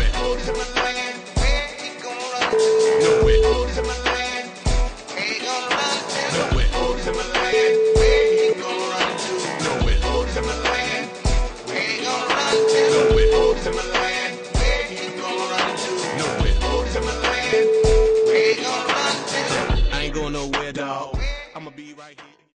Nowhere. Timberland, where he gonna run to? Nowhere. Timberland, ain't gonna run to. Nowhere. Timberland, where he gonna run to? Nowhere. Timberland, ain't gonna run to. Nowhere. Timberland, where he gonna run to? Nowhere. Timberland, ain't gonna run to. I ain't going nowhere, dawg. I'ma be right here.